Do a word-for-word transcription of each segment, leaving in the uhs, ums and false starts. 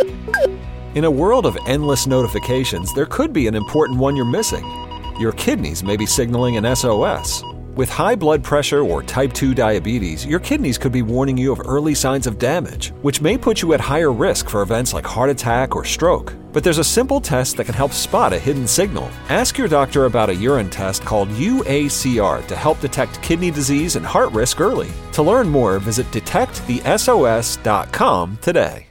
In a world of endless notifications, there could be an important one you're missing. Your kidneys may be signaling an S O S. With high blood pressure or type two diabetes, your kidneys could be warning you of early signs of damage, which may put you at higher risk for events like heart attack or stroke. But there's a simple test that can help spot a hidden signal. Ask your doctor about a urine test called U A C R to help detect kidney disease and heart risk early. To learn more, visit detect the S O S dot com today.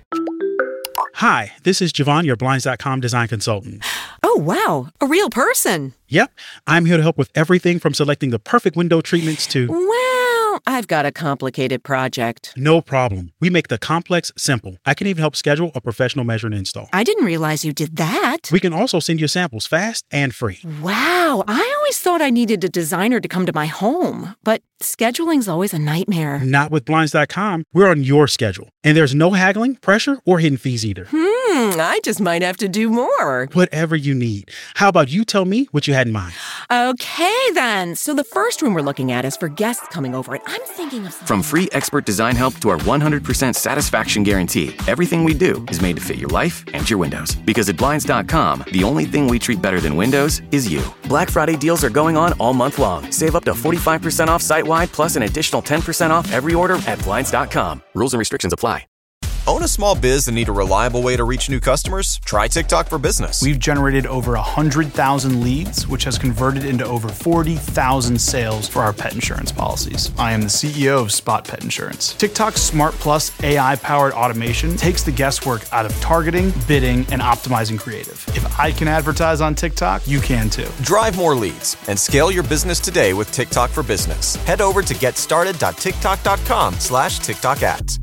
Hi, this is Javon, your Blinds dot com design consultant. Oh, wow. A real person. Yep. I'm here to help with everything from selecting the perfect window treatments to... Well, I've got a complicated project. No problem. We make the complex simple. I can even help schedule a professional measure and install. I didn't realize you did that. We can also send you samples fast and free. Wow. I always thought I needed a designer to come to my home, but scheduling's always a nightmare. Not with Blinds dot com. We're on your schedule. And there's no haggling, pressure, or hidden fees either. Hmm, I just might have to do more. Whatever you need. How about you tell me what you had in mind? Okay, then. So the first room we're looking at is for guests coming over, and I'm thinking of something. From free expert design help to our one hundred percent satisfaction guarantee, everything we do is made to fit your life and your windows. Because at Blinds dot com, the only thing we treat better than windows is you. Black Friday deals are going on all month long. Save up to forty-five percent off site-wide, plus an additional ten percent off every order at Blinds dot com. Rules and restrictions apply. Own a small biz and need a reliable way to reach new customers? Try TikTok for Business. We've generated over one hundred thousand leads, which has converted into over forty thousand sales for our pet insurance policies. I am the C E O of Spot Pet Insurance. TikTok's Smart Plus A I-powered automation takes the guesswork out of targeting, bidding, and optimizing creative. If I can advertise on TikTok, you can too. Drive more leads and scale your business today with TikTok for Business. Head over to getstarted.tiktok.com slash TikTok ads.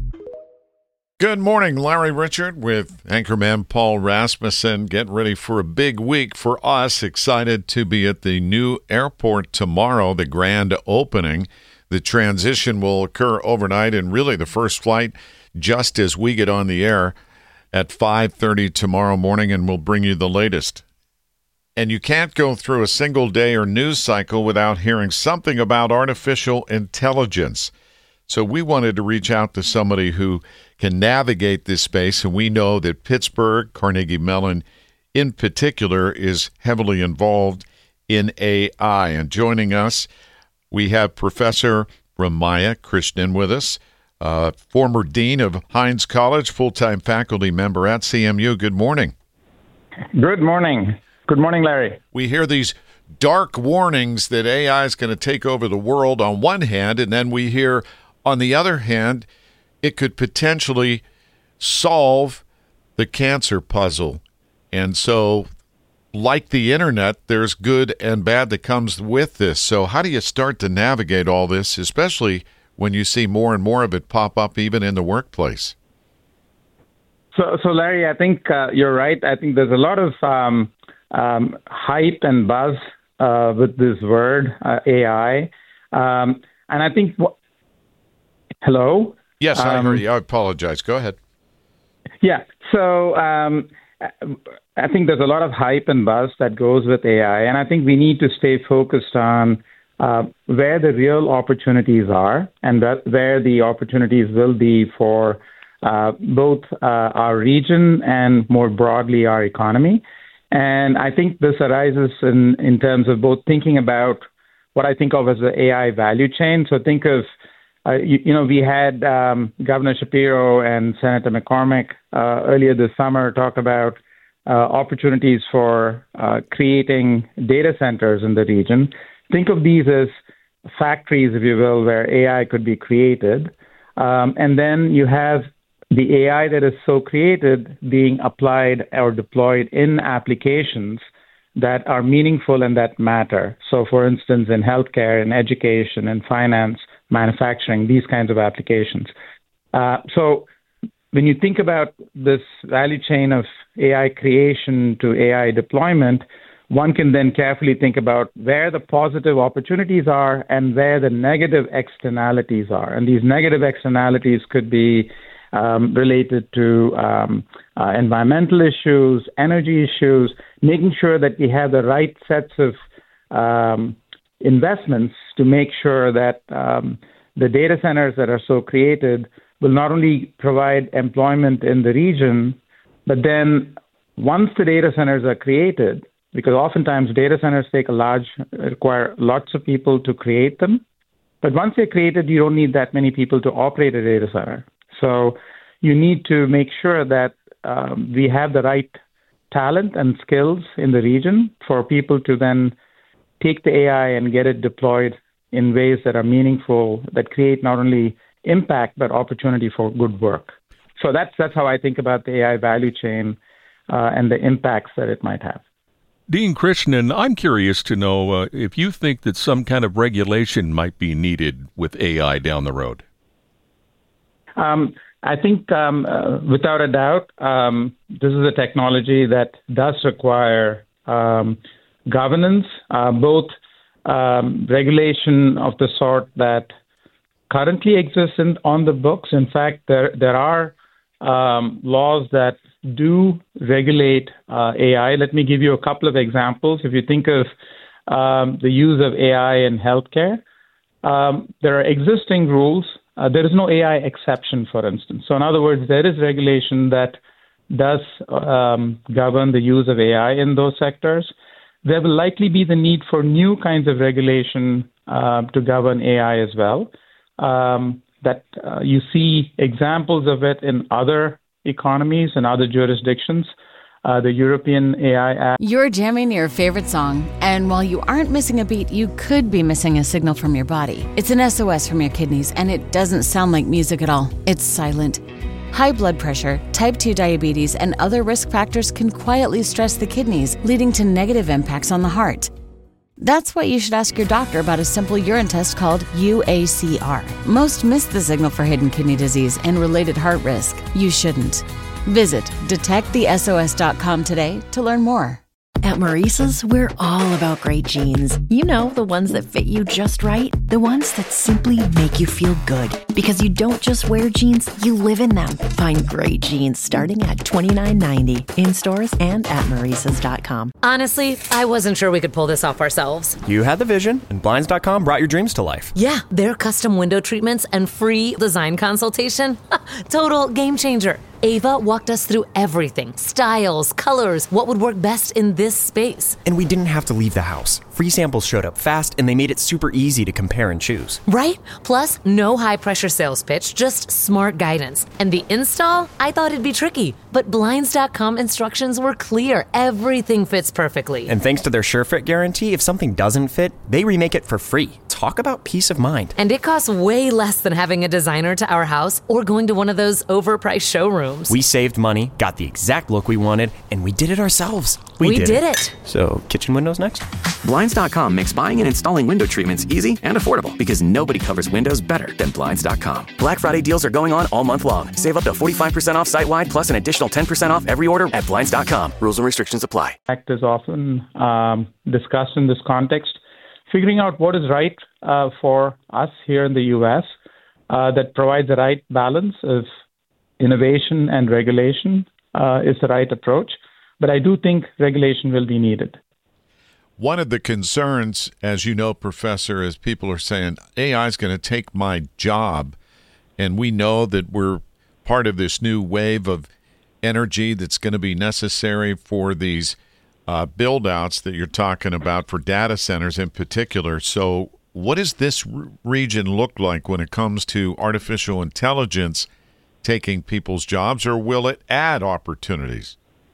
Good morning, Larry Richard with anchorman Paul Rasmussen. Getting ready for a big week for us. Excited to be at the new airport tomorrow, the grand opening. The transition will occur overnight, and really the first flight just as we get on the air at five thirty tomorrow morning, and we'll bring you the latest. And you can't go through a single day or news cycle without hearing something about artificial intelligence. So we wanted to reach out to somebody who can navigate this space, and we know that Pittsburgh, Carnegie Mellon in particular, is heavily involved in A I. And joining us, we have Professor Ramaya Krishnan with us, uh, former Dean of Hines College, full-time faculty member at C M U. Good morning. Good morning. Good morning, Larry. We hear these dark warnings that A I is going to take over the world on one hand, and then we hear on the other hand, it could potentially solve the cancer puzzle. And so, like the internet, there's good and bad that comes with this. So how do you start to navigate all this, especially when you see more and more of it pop up even in the workplace? So, so Larry, I think uh, you're right. I think there's a lot of um, um, hype and buzz uh, with this word, uh, A I. Um, and I think... W- Hello? Yes, I um, heard you. I apologize. Go ahead. Yeah. So um, I think there's a lot of hype and buzz that goes with A I, and I think we need to stay focused on uh, where the real opportunities are and that where the opportunities will be for uh, both uh, our region and more broadly our economy. And I think this arises in, in terms of both thinking about what I think of as the A I value chain. So think of Uh, you, you know, we had um, Governor Shapiro and Senator McCormick uh, earlier this summer talk about uh, opportunities for uh, creating data centers in the region. Think of these as factories, if you will, where A I could be created. Um, and then you have the A I that is so created being applied or deployed in applications that are meaningful and that matter. So, for instance, in healthcare, in education, in finance, manufacturing, these kinds of applications. Uh, so when you think about this value chain of A I creation to A I deployment, one can then carefully think about where the positive opportunities are and where the negative externalities are. And these negative externalities could be um, related to um, uh, environmental issues, energy issues, making sure that we have the right sets of um, investments to make sure that um, the data centers that are so created will not only provide employment in the region, But then once the data centers are created, because oftentimes data centers take a large, require lots of people to create them. But once they're created, you don't need that many people to operate a data center. So you need to make sure that um, we have the right talent and skills in the region for people to then take the A I and get it deployed in ways that are meaningful, that create not only impact, but opportunity for good work. So that's that's how I think about the A I value chain uh, and the impacts that it might have. Dean Krishnan, I'm curious to know uh, if you think that some kind of regulation might be needed with A I down the road. Um, I think um, uh, without a doubt, um, this is a technology that does require um, governance, uh, both um, regulation of the sort that currently exists in, on the books. In fact, there there are um, laws that do regulate uh, A I. Let me give you a couple of examples. If you think of um, the use of A I in healthcare, um, there are existing rules. Uh, there is no A I exception, for instance. So in other words, there is regulation that does um, govern the use of A I in those sectors. There will likely be the need for new kinds of regulation uh, to govern A I as well. Um, that uh, you see examples of it in other economies and other jurisdictions. Uh, the European A I Act. You're jamming your favorite song, and while you aren't missing a beat, you could be missing a signal from your body. It's an S O S from your kidneys, and it doesn't sound like music at all. It's silent. High blood pressure, type two diabetes, and other risk factors can quietly stress the kidneys, leading to negative impacts on the heart. That's why you should ask your doctor about a simple urine test called U A C R. Most miss the signal for hidden kidney disease and related heart risk. You shouldn't. Visit detect the S O S dot com today to learn more. At Maurice's, we're all about great jeans. You know, the ones that fit you just right. The ones that simply make you feel good. Because you don't just wear jeans, you live in them. Find great jeans starting at twenty-nine ninety in stores and at Maurice's dot com. Honestly, I wasn't sure we could pull this off ourselves. You had the vision, and Blinds dot com brought your dreams to life. Yeah, their custom window treatments and free design consultation. Total game changer. Ava walked us through everything. Styles, colors, what would work best in this space. And we didn't have to leave the house. Free samples showed up fast, and they made it super easy to compare and choose. Right? Plus, no high-pressure sales pitch, just smart guidance. And the install? I thought it'd be tricky. But Blinds dot com instructions were clear. Everything fits perfectly. And thanks to their SureFit guarantee, if something doesn't fit, they remake it for free. Talk about peace of mind. And it costs way less than having a designer to our house or going to one of those overpriced showrooms. We saved money, got the exact look we wanted, and we did it ourselves. We, we did, did it. it. So, kitchen windows next? Blinds dot com makes buying and installing window treatments easy and affordable because nobody covers windows better than Blinds dot com. Black Friday deals are going on all month long. Save up to forty-five percent off site-wide plus an additional ten percent off every order at Blinds dot com. Rules and restrictions apply. Act is often um, discussed in this context. Figuring out what is right uh, for us here in the U S uh, that provides the right balance of innovation and regulation uh, is the right approach. But I do think regulation will be needed. One of the concerns, as you know, Professor, is people are saying A I is going to take my job. And we know that we're part of this new wave of energy that's going to be necessary for these uh, build-outs that you're talking about for data centers in particular. So what does this r- region look like when it comes to artificial intelligence taking people's jobs, or will it add opportunities?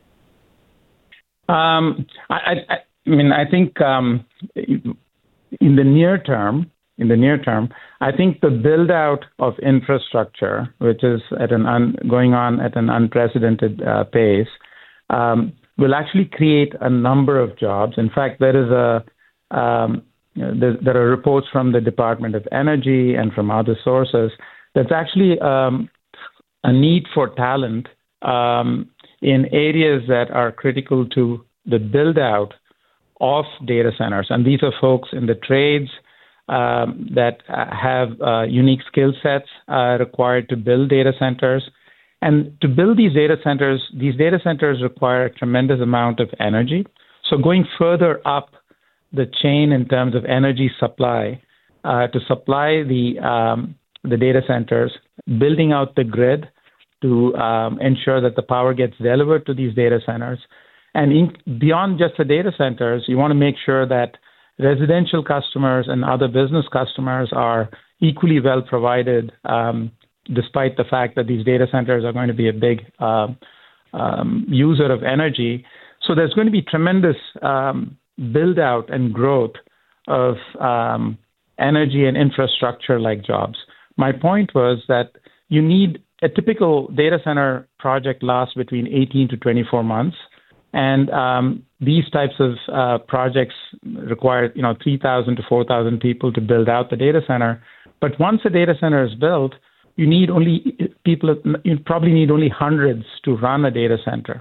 Um, I, I, I mean, I think um, in the near term, in the near term, I think the build out of infrastructure, which is at an un, going on at an unprecedented uh, pace, um, will actually create a number of jobs. In fact, there is a um, there, there are reports from the Department of Energy and from other sources that's actually um, a need for talent um, in areas that are critical to the build out of data centers. And these are folks in the trades um, that have uh, unique skill sets uh, required to build data centers. And to build these data centers, these data centers require a tremendous amount of energy. So going further up the chain in terms of energy supply, uh, to supply the um, the data centers, building out the grid to um, ensure that the power gets delivered to these data centers. And in, beyond just the data centers, you want to make sure that residential customers and other business customers are equally well provided, um, despite the fact that these data centers are going to be a big uh, um, user of energy. So there's going to be tremendous um, build out and growth of um, energy and infrastructure like jobs. My point was that you need a typical data center project lasts between eighteen to twenty-four months. And um, these types of uh, projects require, you know, three thousand to four thousand people to build out the data center. But once a data center is built, you need only people, you probably need only hundreds to run a data center.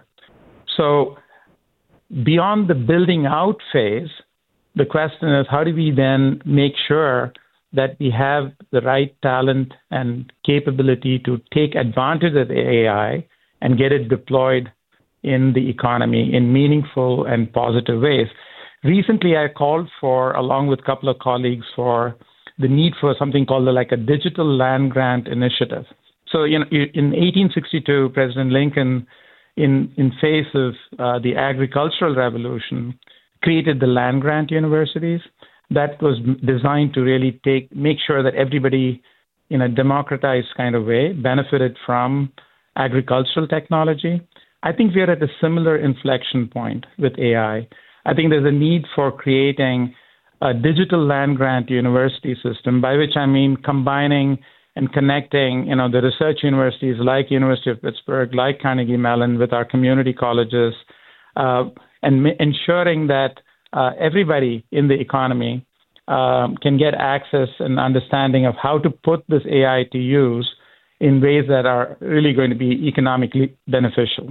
So beyond the building out phase, the question is, how do we then make sure that we have the right talent and capability to take advantage of the A I and get it deployed in the economy in meaningful and positive ways? Recently, I called for, along with a couple of colleagues, for the need for something called like a digital land grant initiative. So, you know, in eighteen sixty-two, President Lincoln, in in face of uh, the agricultural revolution, created the land grant universities. That was designed to really take make sure that everybody, in a democratized kind of way, benefited from agricultural technology. I think we are at a similar inflection point with A I. I think there's a need for creating a digital land grant university system, by which I mean combining and connecting, you know, the research universities like University of Pittsburgh, like Carnegie Mellon, with our community colleges, uh, and m- ensuring that uh, everybody in the economy um, can get access and understanding of how to put this A I to use in ways that are really going to be economically beneficial.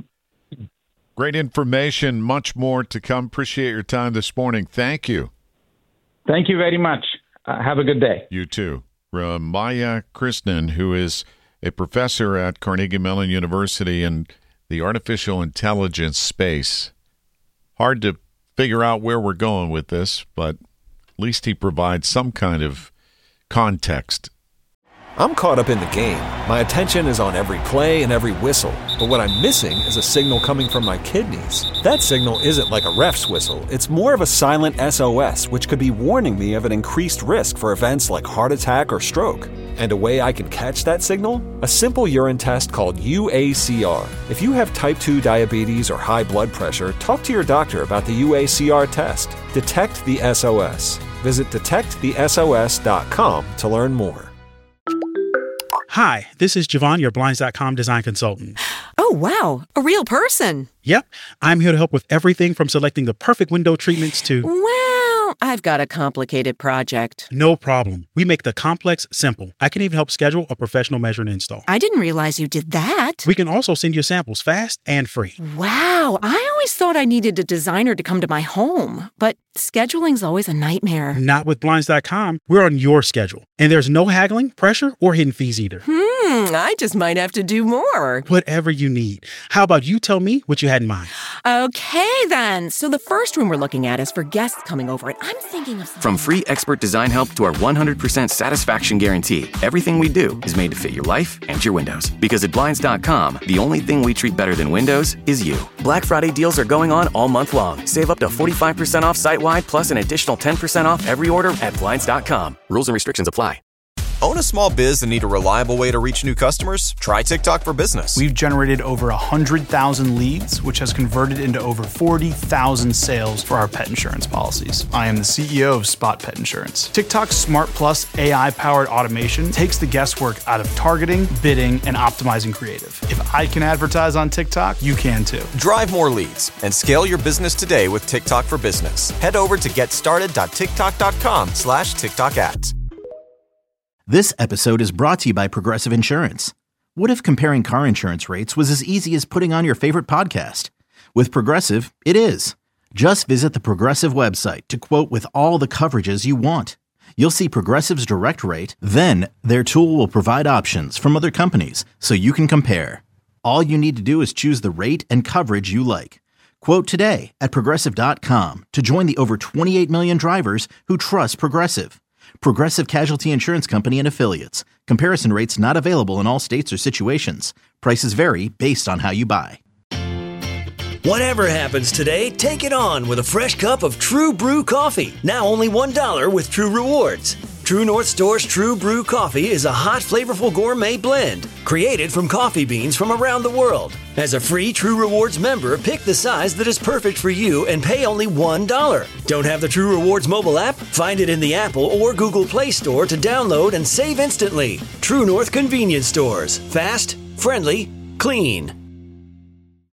Great information, much more to come. Appreciate your time this morning. Thank you. Thank you very much. Uh, have a good day. You too. Uh, Maya Krishnan, who is a professor at Carnegie Mellon University in the artificial intelligence space. Hard to figure out where we're going with this, but at least he provides some kind of context. I'm caught up in the game. My attention is on every play and every whistle. But what I'm missing is a signal coming from my kidneys. That signal isn't like a ref's whistle. It's more of a silent S O S, which could be warning me of an increased risk for events like heart attack or stroke. And a way I can catch that signal? A simple urine test called U A C R. If you have type two diabetes or high blood pressure, talk to your doctor about the U A C R test. Detect the S O S. Visit detect the S O S dot com to learn more. Hi, this is Javon, your Blinds dot com design consultant. Oh, wow. A real person. Yep. I'm here to help with everything from selecting the perfect window treatments to... Well, I've got a complicated project. No problem. We make the complex simple. I can even help schedule a professional measure and install. I didn't realize you did that. We can also send you samples fast and free. Wow. I always thought I needed a designer to come to my home, but scheduling's always a nightmare. Not with Blinds dot com. We're on your schedule. And there's no haggling, pressure, or hidden fees either. Hmm, I just might have to do more. Whatever you need. How about you tell me what you had in mind? Okay, then. So the first room we're looking at is for guests coming over, and I'm thinking of something... From free expert design help to our one hundred percent satisfaction guarantee, everything we do is made to fit your life and your windows. Because at Blinds dot com, the only thing we treat better than windows is you. Black Friday deals are going on all month long. Save up to forty-five percent off site-wide, plus an additional ten percent off every order at Blinds dot com. Rules and restrictions apply. Own a small biz and need a reliable way to reach new customers? Try TikTok for Business. We've generated over one hundred thousand leads, which has converted into over forty thousand sales for our pet insurance policies. I am the C E O of Spot Pet Insurance. TikTok's Smart Plus A I-powered automation takes the guesswork out of targeting, bidding, and optimizing creative. If I can advertise on TikTok, you can too. Drive more leads and scale your business today with TikTok for Business. Head over to getstarted.tiktok.com slash TikTok ads. This episode is brought to you by Progressive Insurance. What if comparing car insurance rates was as easy as putting on your favorite podcast? With Progressive, it is. Just visit the Progressive website to quote with all the coverages you want. You'll see Progressive's direct rate, then their tool will provide options from other companies so you can compare. All you need to do is choose the rate and coverage you like. Quote today at Progressive dot com to join the over twenty-eight million drivers who trust Progressive. Progressive Casualty Insurance Company and Affiliates. Comparison rates not available in all states or situations. Prices vary based on how you buy. Whatever happens today, take it on with a fresh cup of True Brew coffee. Now only one dollar with True Rewards. True North Store's True Brew coffee is a hot, flavorful gourmet blend created from coffee beans from around the world. As a free True Rewards member, pick the size that is perfect for you and pay only one dollar. Don't have the True Rewards mobile app? Find it in the Apple or Google Play Store to download and save instantly. True North Convenience Stores. Fast, friendly, clean.